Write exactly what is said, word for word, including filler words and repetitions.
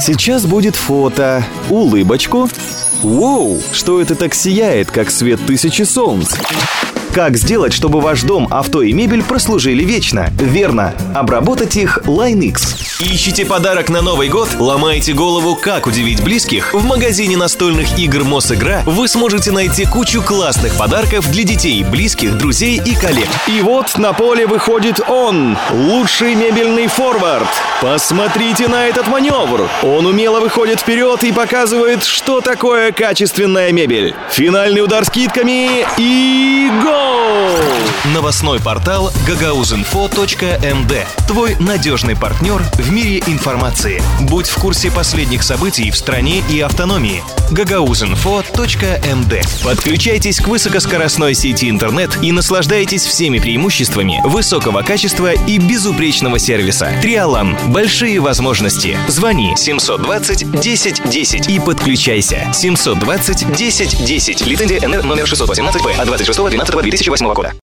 Сейчас будет фото. Улыбочку. Воу, что это так сияет, как свет тысячи солнц? Как сделать, чтобы ваш дом, авто и мебель прослужили вечно? Верно, обработать их Line-X. Ищите подарок на Новый год? Ломаете голову, как удивить близких? В магазине настольных игр Мосигра вы сможете найти кучу классных подарков для детей, близких, друзей и коллег. И вот на поле выходит он, лучший мебельный форвард. Посмотрите на этот маневр. Он умело выходит вперед и показывает, что такое качественная мебель. Финальный удар скидками и гол! Новостной портал гагаузинфо точка эм дэ. Твой надежный партнер в мире информации. Будь в курсе последних событий в стране и автономии. гагаузинфо точка эм дэ. Подключайтесь к высокоскоростной сети интернет и наслаждайтесь всеми преимуществами высокого качества и безупречного сервиса. Триалан. Большие возможности. Звони семьсот двадцать десять десять и подключайся. семьсот двадцать десять десять. Лицензия эн эр номер шестьсот восемнадцать бэ от двадцать шестого двенадцатого две тысячи восьмого года.